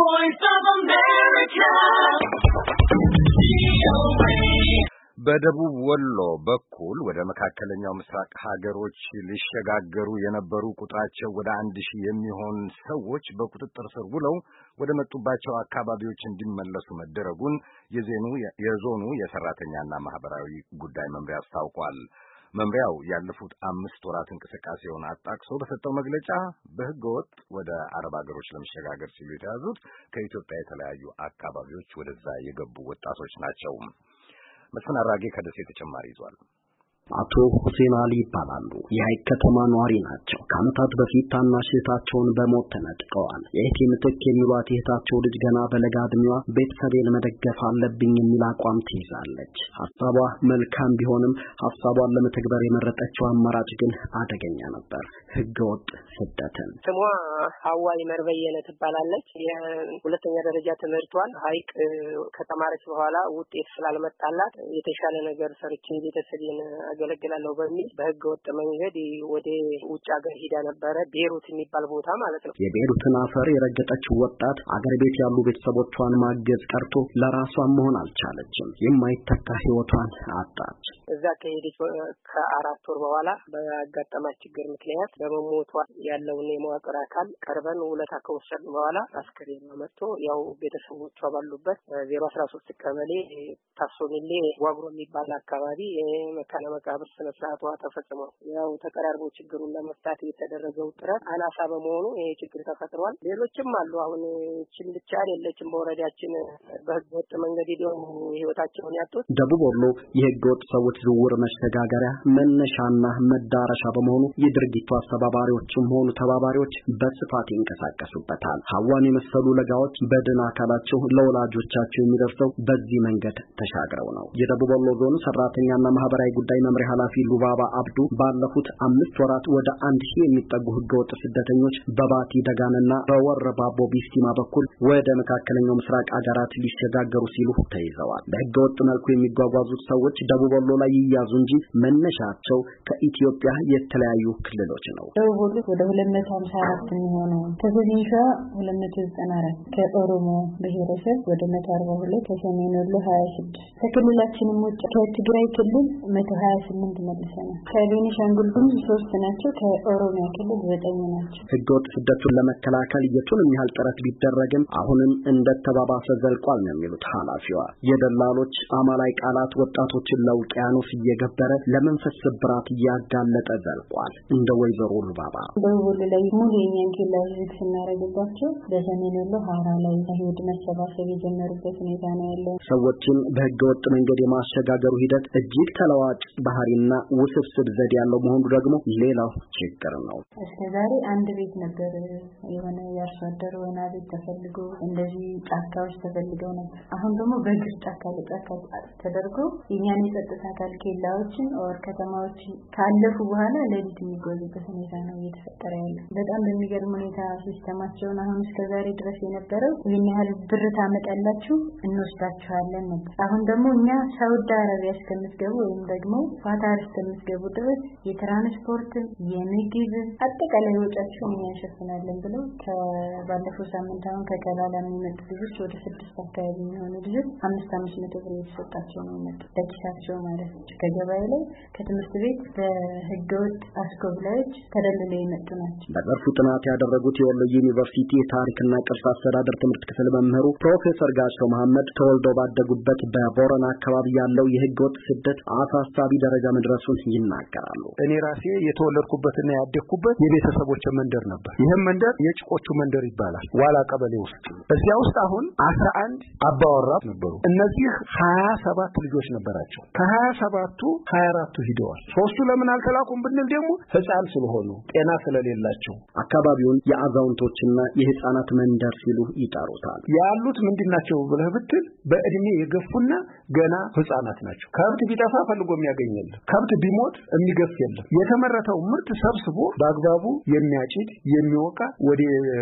voice of America. በደቡብ ወሎ በኩል ወደ መካከለኛው ምስራቅ ሀገሮች ሊሸጋገሩ የነበሩ ቁጥራቸው ወደ 1000 የሚሆን ሰዎች በቁጥጥር ስር ውለው ወደ መጡባቸው አካባቢዎች እንዲመለሱ መደረጉን የዞኑ የሰራተኛና ማህበራዊ ጉዳይ መምሪያ አስታውቋል። መምሪያው ያለፉት 5 ወራት እንቅስቃሴውን አጣቅሶ በሰጠው መግለጫ በህገወጥ ወደ አረብ ሀገሮች ለመሸጋገር ሲሉ የተያዙት ከኢትዮጵያ የተለያዩ አካባቢዎች ወደዛ የገቡ ወጣቶች ናቸው። መስፍን አራጌ ከደሴ ተጨማሪ ይዟል። አቶ ሁሴን አሊ ይባላሉ። የሐይቅ ከተማ ነዋሪ ናቸው። ከዓመታት በፊት ታናሽ እህታቸውን በሞት ተነጥቀዋል። የእህቴ ምትክ የሚሏት እህታቸው ልጅ ገና በለጋ ዕድሜዋ ቤተሰቤን መደገፍ አለብኝ የሚል አቋም ትይዛለች። ሐሳቧ መልካም ቢሆንም ሐሳቧን ለመተግበር የመረጠችው አማራጭ ግን አደገኛ ነበር። ህገወጥ ስደትን። ስሟ ሐዋ ይመርበየነ ትባላለች። የሁለተኛ ደረጃ ትምህርቷን ሐይቅ ከተማረች በኋላ ውጤት ስላልመጣላት የተሻለ ነገር ሰርቼ ቤተሰቤን አገለግላለሁ በሚል በህገ ወጥ መንገድ ወደ ውጭ ሀገር ሄዳ ነበረ። ቤሩት የሚባል ቦታ ማለት ነው። የቤሩትን አፈር የረገጠችው ወጣት አገር ቤት ያሉ ቤተሰቦቿን ማገዝ ቀርቶ ለራሷን መሆን አልቻለችም። የማይተካ ህይወቷን አጣች። እዛ ከሄደች ከ4 ወር በኋላ በአጋጠማት ችግር ምክንያት በመሞቷ ያለውን የመዋቅር አካል ቀርበን ውለታ ከወሰድን በኋላ አስከሬኗ መጥቶ ያው ቤተሰቦቿ ባሉበት 013 ቀበሌ ታሶሚሌ ዋግሮ የሚባል አካባቢ መካነ መቃብር ስነ ስርዓቷ ተፈጽሟል። ያው ተቀራርቦ ችግሩን ለመፍታት የተደረገው ጥረት አናሳ በመሆኑ ይሄ ችግር ተፈጥሯል። ሌሎችም አሉ። አሁን እቺን ብቻ አይደለችም። በወረዳችን በህገወጥ መንገድ ሄደው ህይወታቸውን ያጡት። ደቡብ ወሎ የህገወጥ ሰዎች ዝውውር መሸጋገሪያ መነሻና መዳረሻ በመሆኑ የድርጊቱ አስተባባሪዎችም ሆኑ ተባባሪዎች በስፋት ይንቀሳቀሱበታል። ሐዋን የመሰሉ ለጋዎች በድን አካላቸው ለወላጆቻቸው የሚደርሰው በዚህ መንገድ ተሻግረው ነው። የደቡብ ወሎ ዞን ሰራተኛና ማህበራዊ ጉዳይ መምሪያ ኃላፊ ሉባባ አብዱ ባለፉት 5 ወራት ወደ 1000 የሚጠጉ ህገወጥ ስደተኞች በባቲ ደጋንና በወረባቦ ቢስቲማ በኩል ወደ መካከለኛው ምስራቅ አገራት ሊሸጋገሩ ሲሉ ተይዘዋል። በህገወጥ መልኩ የሚጓጓዙት ሰዎች ደቡብ ወሎ ላይ ይያዙ እንጂ መነሻቸው ከኢትዮጵያ የተለያዩ ክልሎች ነው። ደቡብ ወሎ ወደ 254 የሚሆኑ ከቤኒሻ 294 ከኦሮሞ ብሔረሰብ ወደ 142 ከሰሜን ወሎ 26 ከክልላችንም ውጭ ከትግራይ ክልል 128 መልሰናል። ከቤኒሻንጉል ጉሙዝ 3 ናቸው። ከኦሮሚያ ክልል 9 ናቸው። ህገወጥ ስደቱን ለመከላከል የቱንም ያህል ጥረት ቢደረግም አሁንም እንደተባባሰ ዘልቋል ነው የሚሉት ኃላፊዋ። የደላሎች አማላይ ቃላት ወጣቶችን ለውቅያኖስ እየገበረ ለመንፈስ ስብራት እያጋለጠ ዘልቋል። እንደ ወይዘሮ ሉባባ ደቡብ ወሎ ላይ ሙሉ የኛን ኬላ ዝግ ስናረግባቸው በሰሜን ወሎ ሐራ ላይ አይሁድ መሰባሰብ የጀመሩበት ሁኔታ ነው ያለው። ሰዎችን በህገወጥ መንገድ የማሸጋገሩ ሂደት እጅግ ተለዋጭ ባህሪና ውስብስብ ዘዴ ያለው መሆኑ ደግሞ ሌላው ችግር ነው። እስከዛሬ አንድ ቤት ነበር የሆነ ያርሶ አደር ወና ቤት ተፈልጎ እንደዚህ ጫካዎች ተፈልገው ነበር። አሁን ደግሞ በግር ጫካ ተደርጎ የኛን የጸጥታ አካል ኬላዎችን ኦር ከተማዎች ካለፉ በኋላ ለሊት የሚጓዙበት ሁኔታ ነው እየተፈጠረ ያለው። በጣም በሚገርም ሁኔታ ሲስተማቸውን አሁን እስከዛሬ ድረስ የነበረው ይሄን ያህል ብር ታመጣላችሁ እንወስዳችኋለን ነበር። አሁን ደግሞ እኛ ሳውዲ አረቢያ እስከምትገቡ ወይም ደግሞ ኳታር እስከምትገቡ ድረስ የትራንስፖርት የምግብ አጠቃላይ ወጪያችሁን እንሸፍናለን ብለው ከባለፈው ሳምንት አሁን ከከላላ የሚመጡ ልጆች ወደ 6 አካባቢ የሚሆኑ ልጆች 500 ብር የተሰጣቸው ነው የሚመጡ ለኪሳቸው ማለት ነው። ከገበያ ላይ ከትምህርት ቤት በህገወጥ አስጎብላዮች ተደልለው የመጡ ናቸው። በዘርፉ ጥናት ያደረጉት የወሎ ዩኒቨርሲቲ የታሪክና ቅርስ አስተዳደር ትምህርት ክፍል መምህሩ ፕሮፌሰር ጋሻው መሐመድ ተወልደው ባደጉበት በቦረና አካባቢ ያለው የህገወጥ ስደት አሳሳቢ ደረጃ መድረሱን ይናገራሉ። እኔ ራሴ የተወለድኩበትና ያደግኩበት የቤተሰቦች መንደር ነበር። ይሄም መንደር የጭቆቹ መንደር ይባላል። ዋላ ቀበሌ ውስጥ እዚያ ውስጥ አሁን 11 አባወራ ነበሩ። እነዚህ 27 ልጆች ነበራቸው። ከ27ቱ 24ቱ ሂደዋል። 3ቱ ለምን አልተላኩም ብንል ደግሞ ህፃን ስለሆኑ ጤና ስለሌላቸው አካባቢውን የአዛውንቶችና የህፃናት መንደር ሲሉ ይጠሩታል። ያሉት ምንድናቸው ብለህ ብትል በእድሜ የገፉና ገና ህፃናት ናቸው። ከብት ቢጠፋ ፈልጎ የሚያገኝ የለም። ከብት ቢሞት የሚገፍ የለም። የተመረተው ምርት ሰብስቦ በአግባቡ የሚያጭድ የሚወቃ ወደ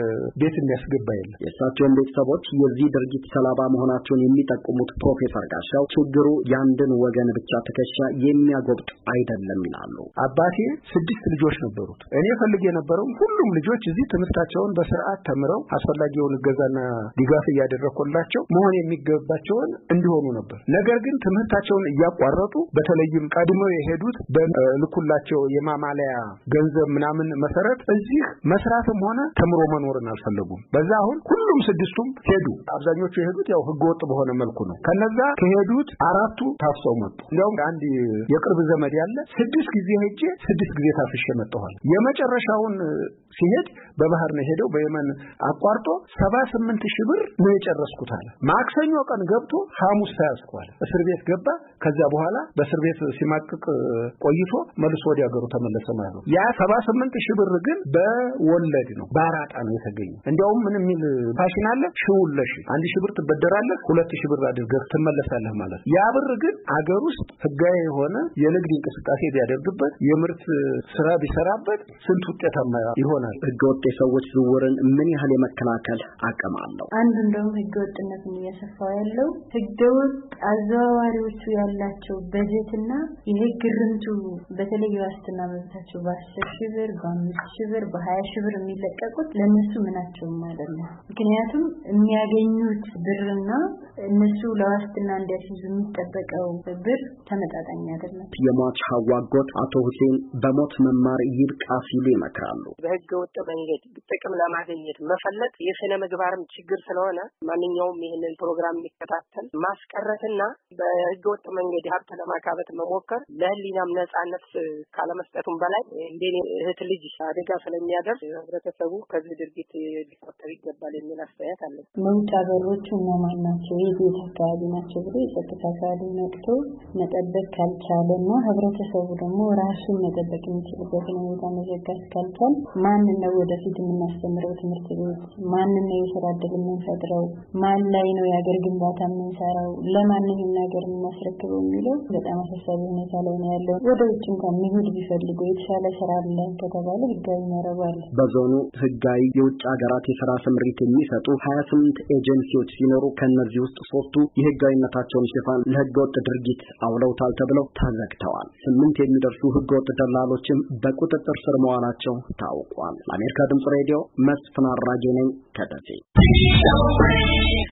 ቤት የሚያስገባ የለም። የእሳቸውን ቤተሰቦች የዚህ ድርጊት ሰለባ መሆናቸውን የሚጠቁሙት ፕሮፌሰር ጋሻው ችግሩ ያንድን ወገን ብቻ ትከሻ የሚያጎብጥ አይደለም ይላሉ። አባቴ 6 ልጆች ነበሩት። እኔ ፈልጌ የነበረው ሁሉም ልጆች እዚህ ትምህርታቸውን በስርዓት ተምረው አስፈላጊውን እገዛና ድጋፍ እያደረኩላቸው መሆን የሚገባቸውን እንዲሆኑ ነበር። ነገር ግን ትምህርታቸውን እያቋረጡ በተለይም ቀድመው የሄዱት በልኩላቸው የማማለያ ገንዘብ ምናምን መሰረት እዚህ መስራትም ሆነ ተምሮ መኖርን አልፈለጉም። በዛ አሁን ሁሉም 6ቱም ሄዱ። አብዛኞቹ የሄዱት ያው ህገወጥ በሆነ መልኩ ነው። ከነዛ ከሄዱት 4ቱ ታፍሰው መጡ። እንደውም አንድ የቅርብ ዘመድ ያለ 6 ጊዜ ሄጄ 6 ጊዜ ታፍሼ መጣሁ። የመጨረሻውን ሲሄድ በባህር ነው ሄደው በየመን አቋርጦ 78,000 ብር ነው የጨረስኩት አለ። ማክሰኞ ቀን ገብቶ ሐሙስ ታስቋል። እስር ቤት ገባ። ከዛ በኋላ በእስር ቤት ሲማቅቅ ቆይቶ መልሶ ወደ ሀገሩ ተመለሰ ማለት ነው። ያ 78,000 ብር ግን በወለድ ነው ባራጣ ነው የተገኘው። እንደውም ምን የሚል ፋሽን አለ? ሽውለሽ 1,000 ብር ትበደራለህ 2,000 ብር አድርገህ ትመለሳለህ ማለት። ያ ብር ግን አገር ውስጥ ህጋዊ የሆነ የንግድ እንቅስቃሴ ቢያደርግበት የምርት ስራ ቢሰራበት ስንት ውጤታማ ይሆናል። ህገወጥ የሰዎች ዝውውርን ምን ያህል የመከላከል አቅም አለው? አንዱ እንደውም ህገወጥነትን እያሰፋው ያለው ህገወጥ አዘዋዋሪዎቹ ያላቸው በጀትና የህግ ርምቱ በተለይ ዋስትና መብታቸው በ10,000 ብር በ5,000 ብር በ20,000 ብር የሚለቀቁት ለነሱ ምናቸውም አይደለም። ምክንያቱም የሚያገኙት ብርና እነሱ ለዋስትና እንዲያስይዙ የሚጠበቀው ብር ተመጣጣኝ አይደለም። የሟች ሐዋጎት አቶ ሁሴን በሞት መማር ይብቃ ሲሉ ይመክራሉ። በህገወጥ መንገድ ጥቅም ለማግኘት መፈለግ የስነ ምግባርም ችግር ስለሆነ ማንኛውም ይህንን ፕሮግራም የሚከታተል ማስቀረትና በህገወጥ መንገድ ሀብት ለማካበት መሞከር ለህሊናም ነጻነት ካለመስጠቱም በላይ እንደኔ እህት ልጅ አደጋ ስለሚያደርስ ህብረተሰቡ ከዚህ ድርጊት ሊቆጠብ ይገባል የሚል አስተያየት አለ። መውጫ በሮቹ እነማን ናቸው? የቤት አካባቢ ናቸው ብሎ የጸጥታ አካሉ ነቅቶ መጠበቅ ካልቻለና ህብረተሰቡ ደግሞ ራሱን መጠበቅ የሚችልበትን ሁኔታ መዘጋት ካልቻለ ማንን ነው ወደፊት የምናስተምረው? ትምህርት ቤት ማንን ነው የሥራ ዕድል የምንፈጥረው? ማን ላይ ነው የአገር ግንባታ የምንሰራው? ለማን ነው ይሄን ነገር የምናስረክበው የሚለው በጣም አሳሳቢ ሁኔታ ላይ ነው ያለው። ወደ ውጭ እንኳን መሄድ ቢፈልጉ የተሻለ ስራ አለ ከተባለ ህጋዊ መረብ አለ። በዞኑ ህጋዊ የውጭ ሀገራት የሥራ ስምሪት የሚሰጡ 28 ኤጀንሲዎች ሲኖሩ ከነዚህ ውስጥ 3ቱ የህጋዊነታቸውን ሽፋን ለህገወጥ ድርጊት አውለውታል ተብለው ተዘግተዋል። 8 የሚደርሱ ህገወጥ ደላሎችም በቁጥጥር ስር መዋላቸው ታውቋል። ለአሜሪካ ድምጽ ሬዲዮ መስፍን አራጌ ነኝ ከደሴ።